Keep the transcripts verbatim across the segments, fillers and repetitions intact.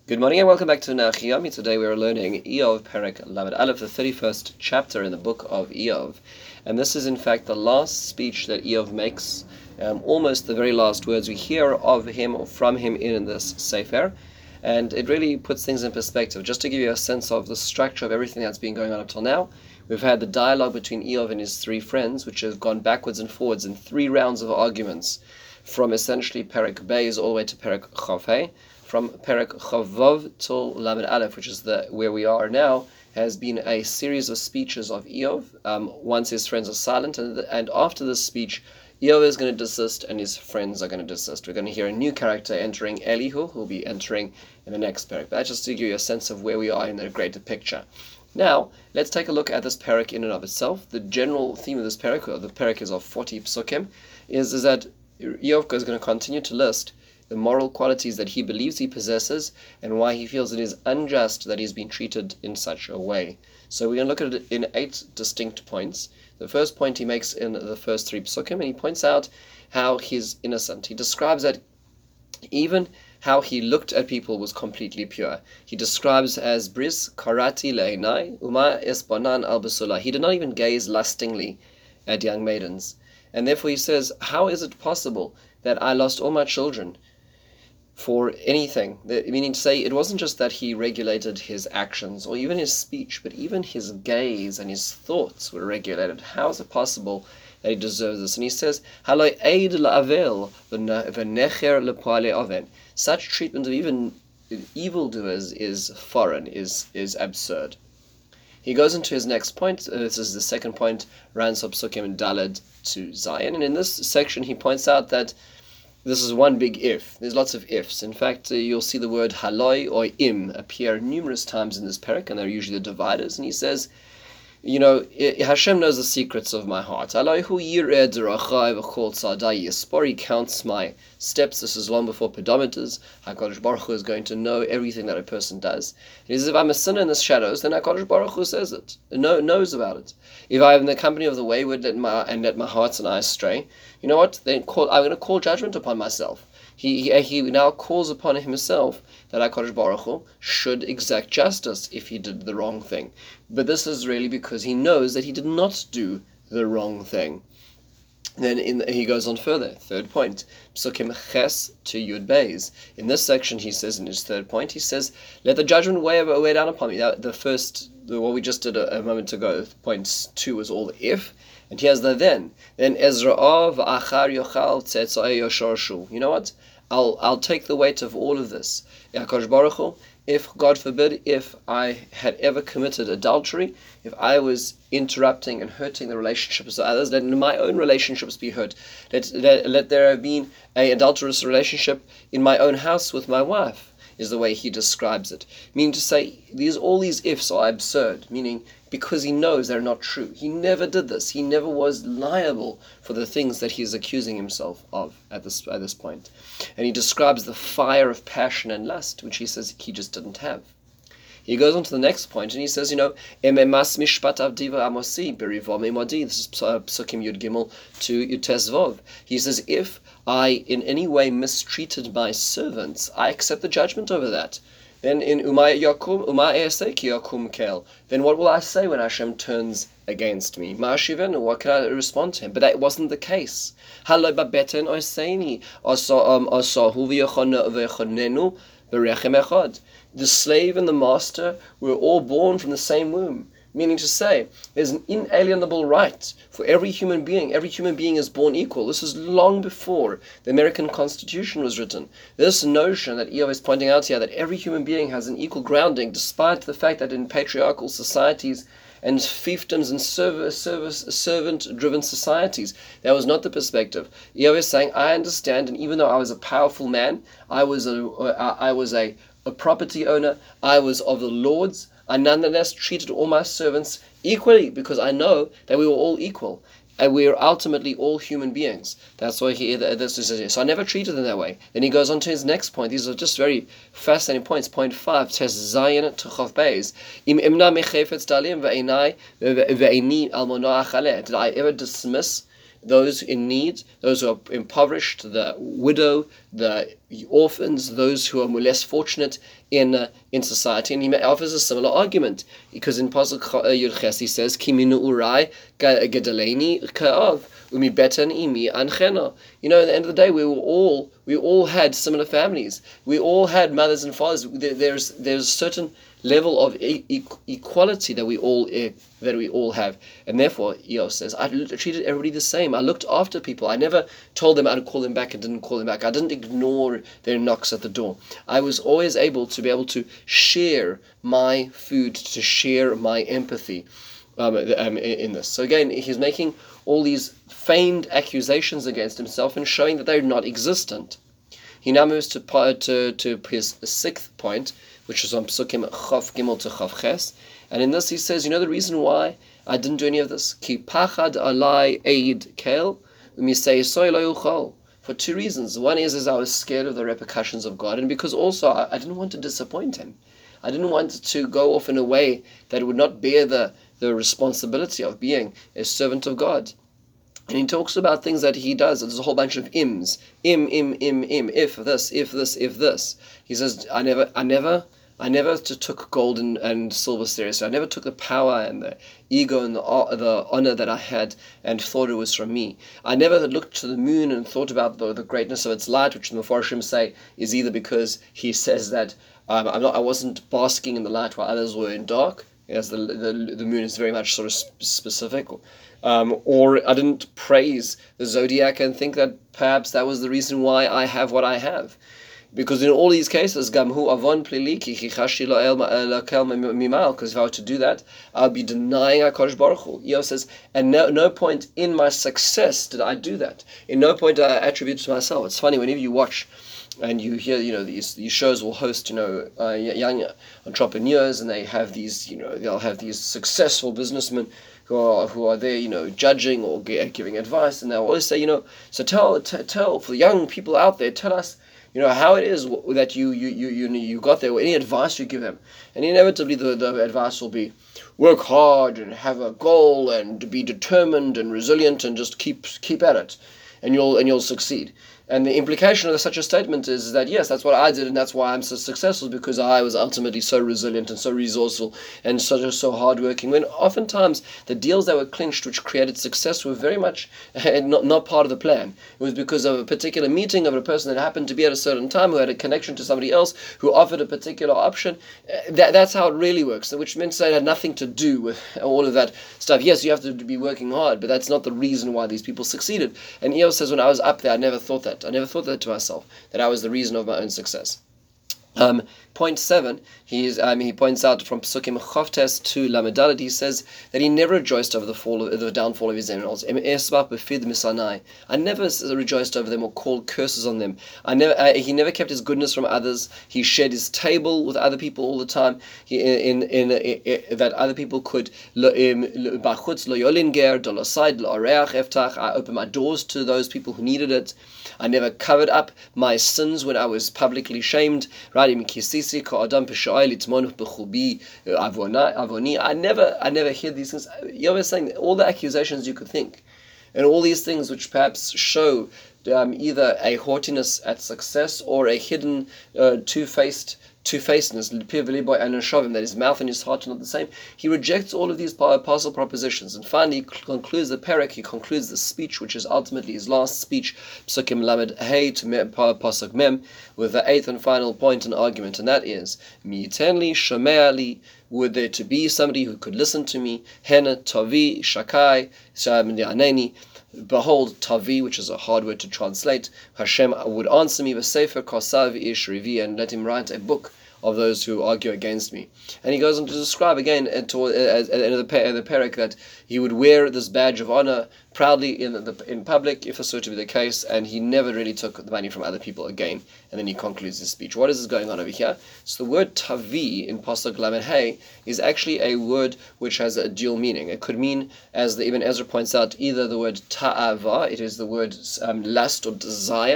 Good morning and welcome back to Nachiyami. Today we are learning Iyov Perek Lamed Aleph, the thirty-first chapter in the book of Iyov. And this is in fact the last speech that Iyov makes, um, almost the very last words we hear of him or from him in this Sefer. And it really puts things in perspective. Just to give you a sense of the structure of everything that's been going on up till now, we've had the dialogue between Iyov and his three friends, which have gone backwards and forwards in three rounds of arguments, from essentially Perek Beis all the way to Perek Chav Hei. From Perek Chavov till Lamed Aleph, which is the where we are now, has been a series of speeches of Iyov. Um, once his friends are silent, and, and after this speech, Iyov is going to desist, and his friends are going to desist. We're going to hear a new character entering, Elihu, who will be entering in the next Perek. That's just to give you a sense of where we are in the greater picture. Now, let's take a look at this Perek in and of itself. The general theme of this Perek, or the Perek is of forty psukim, is, is that Iyov is going to continue to list the moral qualities that he believes he possesses and why he feels it is unjust that he's been treated in such a way. So we're going to look at it in eight distinct points. The first point he makes in the first three psukim, and he points out how he's innocent. He describes that even how he looked at people was completely pure. He describes as bris karati leinai uma esponan al basula. He did not even gaze lustingly at young maidens. And therefore he says, how is it possible that I lost all my children for anything? Meaning to say, it wasn't just that he regulated his actions or even his speech, but even his gaze and his thoughts were regulated. How is it possible that he deserves this? And he says, Haloi eid la'avel v'necher lepoale oven. Such treatment of even evildoers is foreign, is is absurd. He goes into his next point. Uh, this is the second point, Ran Psukim and Daled to Zion. And in this section, he points out that this is one big if. There's lots of ifs. In fact, uh, you'll see the word haloi or im appear numerous times in this perek, and they're usually the dividers. And he says, you know, Hashem knows the secrets of my heart. He counts my steps. This is long before pedometers. HaKadosh Baruch Hu is going to know everything that a person does. He says, if I'm a sinner in the shadows, then HaKadosh Baruch Hu says it, know, knows about it. If I am in the company of the wayward let my, and let my hearts and eyes stray, you know what? Then call, I'm going to call judgment upon myself. He, he he now calls upon himself that HaKadosh Baruch Hu should exact justice if he did the wrong thing. But this is really because he knows that he did not do the wrong thing. Then in the, he goes on further. Third point, Psukim Ches to Yud Beis. In this section, he says in his third point, he says, "Let the judgment weigh weigh down upon me." That, the first, the, what we just did a, a moment ago, point two was all the if. And here's the then. Then Ezra'ah v'achar yochal tzetzai yoshorshu. You know what? I'll I'll take the weight of all of this. HaKadosh Baruch Hu, if, God forbid, if I had ever committed adultery, if I was interrupting and hurting the relationships of others, let my own relationships be hurt. Let, let, let there have been an adulterous relationship in my own house with my wife, is the way he describes it. Meaning to say, these all these ifs are absurd, meaning because he knows they're not true. He never did this. He never was liable for the things that he's accusing himself of at this at this point. And he describes the fire of passion and lust, which he says he just didn't have. He goes on to the next point, and he says, you know, Ememas mishpat avdiva amosi berivom emodi. This is Psukim Yud Gimel to Yud Tezvov. He says, if I in any way mistreated my servants, I accept the judgment over that. Then in Umay Yakum, Umay Eseki Yakum Kel. Then what will I say when Hashem turns against me? Ma'ashiven, what can I respond to him? But that wasn't the case. Hallo babeten oiseini, osahu v'yachonenu v'rechem echad. The slave and the master were all born from the same womb. Meaning to say, there's an inalienable right for every human being. Every human being is born equal. This is long before the American Constitution was written. This notion that Iyov is pointing out here, that every human being has an equal grounding, despite the fact that in patriarchal societies and fiefdoms and service, service, servant-driven societies, that was not the perspective. Iyov is saying, I understand, and even though I was a powerful man, I was a, I was a, a property owner, I was of the Lord's, I nonetheless treated all my servants equally because I know that we were all equal and we are ultimately all human beings. That's why he this is so I never treated them that way. Then he goes on to his next point. These are just very fascinating points. Point five, Tes Zayin to Chav Beis. Im imna mechefetz dalim ve'enai ve'eni almona achale. Did I ever dismiss those in need, those who are impoverished, the widow, the orphans, those who are less fortunate in uh, in society. And he offers a similar argument, because in Pasuk Yud Ches he says, Kiminu urai gedaleni ka'av umi betan imi anchena. You know, at the end of the day, we were all we all had similar families. We all had mothers and fathers. There, there's there's a certain level of e- e- equality that we all uh, that we all have, and therefore Eov says, I treated everybody the same. I looked after people. I never told them I'd call them back and didn't call them back. I didn't ignore their knocks at the door. I was always able to be able to share my food, to share my empathy um, um, in this. So again, he's making all these feigned accusations against himself and showing that they're not existent. He now moves to to to his sixth point, which is on Psukim Chav Gimel to Chav Ches, and in this he says, you know the reason why I didn't do any of this? Ki pachad alai eid kel umisei soy lo yuchal. For two reasons. One is, is I was scared of the repercussions of God, and because also I, I didn't want to disappoint Him. I didn't want to go off in a way that would not bear the, the responsibility of being a servant of God. And he talks about things that he does. There's a whole bunch of ims. Im, im, im, im. If this, if this, if this. He says, I never, I never, I never took gold and, and silver seriously. I never took the power and the ego and the, the honor that I had and thought it was from me. I never looked to the moon and thought about the, the greatness of its light, which the Mefarshim say is either because he says that um, I'm not, I wasn't basking in the light while others were in dark. Yes, the, the, the moon is very much sort of specific. Um, or I didn't praise the zodiac and think that perhaps that was the reason why I have what I have. Because in all these cases, gamhu avon pliliki chichashi lo el mimal. Because if I were to do that, I'll be denying HaKadosh Baruch Hu. Eov says, and no, no point in my success did I do that. In no point did I attribute it to myself. It's funny, whenever you watch and you hear, you know, these these shows will host, you know, uh, young entrepreneurs, and they have these, you know, they'll have these successful businessmen who are who are there, you know, judging or giving advice, and they'll always say, you know, so tell t- tell for the young people out there, tell us, you know, how it is that you you you you you got there, or any advice you give them. And inevitably the, the advice will be, work hard and have a goal and be determined and resilient and just keep keep at it, and you'll and you'll succeed. And the implication of such a statement is that, yes, that's what I did, and that's why I'm so successful, because I was ultimately so resilient and so resourceful and so, so hardworking. When oftentimes the deals that were clinched which created success were very much not, not part of the plan. It was because of a particular meeting of a person that happened to be at a certain time, who had a connection to somebody else, who offered a particular option. That, that's how it really works, which meant that it had nothing to do with all of that stuff. Yes, you have to be working hard, but that's not the reason why these people succeeded. And Eov says, when I was up there, I never thought that. I never thought that to myself, that I was the reason of my own success. Um, point seven, he's, um, he points out from Psukim Chavtes to Lamedalad, he says that he never rejoiced over the fall of, the downfall of his enemies. I never rejoiced over them or called curses on them. I never, uh, he never kept his goodness from others. He shared his table with other people all the time. He, in, in, in, in that other people could. I opened my doors to those people who needed it. I never covered up my sins when I was publicly shamed. Right? I never, I never hear these things. You're saying all the accusations you could think, and all these things which perhaps show um, either a haughtiness at success or a hidden uh, two-faced two-facedness, that his mouth and his heart are not the same. He rejects all of these apostle propositions, and finally he concludes the parak, he concludes the speech, which is ultimately his last speech, Psukim Lamed Hey to Pasuk Mem, with the eighth and final point and argument, and that is, Mi'itenli Shome'ali, would there to be somebody who could listen to me, Hena Tavi Shakai Aneni. Behold, Tavi, which is a hard word to translate, Hashem would answer me, V'sefer Kosav Ish Rivi, and let him write a book of those who argue against me. And he goes on to describe again at the end of the parak that he would wear this badge of honor proudly in the, in public, if this were to be the case, and he never really took the money from other people again. And then he concludes his speech. What is this going on over here? So the word Tavi in Pasuk Lamed Hey is actually a word which has a dual meaning. It could mean, as the Ibn Ezra points out, either the word Ta'ava, it is the word um, lust or desire,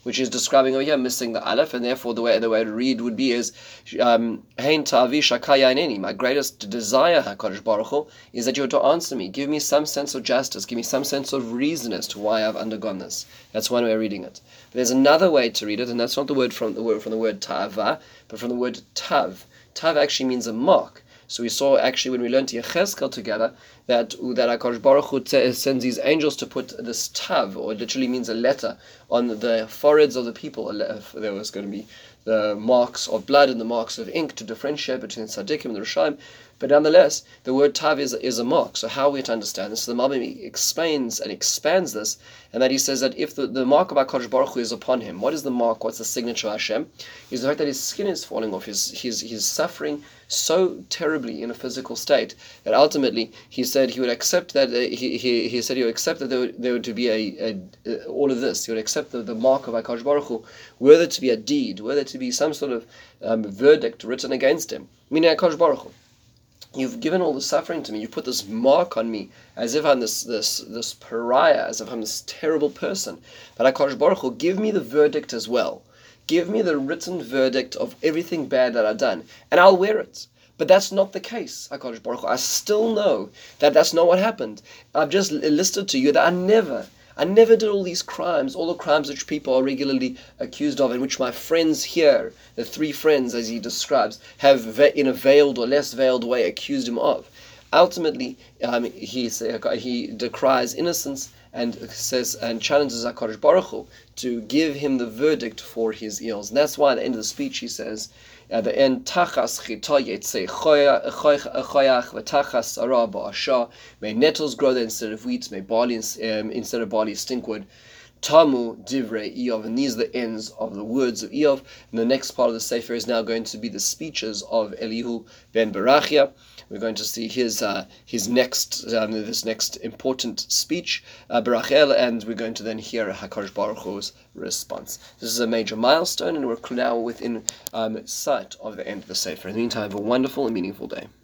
which is describing over here missing the aleph, and therefore the way the way to read would be is um, Hein Ta'avi Shakayaineni. My greatest desire, HaKadosh Baruch Hu, is that you are to answer me. Give me some sense of justice. Give me some sense of reason as to why I've undergone this. That's one way of reading it. But there's another way to read it, and that's not the word from the word from the word ta'ava, but from the word tav. Tav actually means a mark. So we saw actually when we learned Yechezkel together that that HaKadosh Baruch Hu sends these angels to put this tav, or it literally means a letter, on the foreheads of the people. There was going to be the marks of blood and the marks of ink to differentiate between the tzaddikim and the rishaim. But nonetheless, the word tav is, is a mark. So how are we to understand this? So the Malbim explains and expands this, and that he says that if the, the mark of HaKadosh Baruch Hu is upon him, what is the mark? What's the signature of Hashem? Is the fact that his skin is falling off. His, his, he's suffering so terribly in a physical state that ultimately he said he would accept that uh, he, he he said he would accept that there would, there would to be a, a, a all of this. He would accept the, the mark of HaKadosh Baruch Hu, were there to be a deed, were there to be some sort of um, verdict written against him. Meaning HaKadosh Baruch Hu, you've given all the suffering to me. You've put this mark on me as if I'm this this this pariah, as if I'm this terrible person. But HaKadosh Baruch Hu, give me the verdict as well. Give me the written verdict of everything bad that I've done, and I'll wear it. But that's not the case, HaKadosh Baruch Hu. I still know that that's not what happened. I've just listed to you that I never, I never did all these crimes, all the crimes which people are regularly accused of, and which my friends here, the three friends as he describes, have in a veiled or less veiled way accused him of. Ultimately, um, he he decries innocence and says and challenges HaKadosh Baruch Hu to give him the verdict for his ills. And that's why at the end of the speech he says, at the end, Tachas chita yetzei choyach v'tachas sarah ba'asha. May nettles grow there instead of wheat. May barley um, instead of barley stinkwood. Tamu divrei Eov, and these are the ends of the words of Eov. And the next part of the Sefer is now going to be the speeches of Elihu ben Berachia. We're going to see his uh, his next um, this next important speech, uh, Berachel, and we're going to then hear HaKadosh Baruch Hu's response. This is a major milestone, and we're now within um, sight of the end of the Sefer. In the meantime, have a wonderful and meaningful day.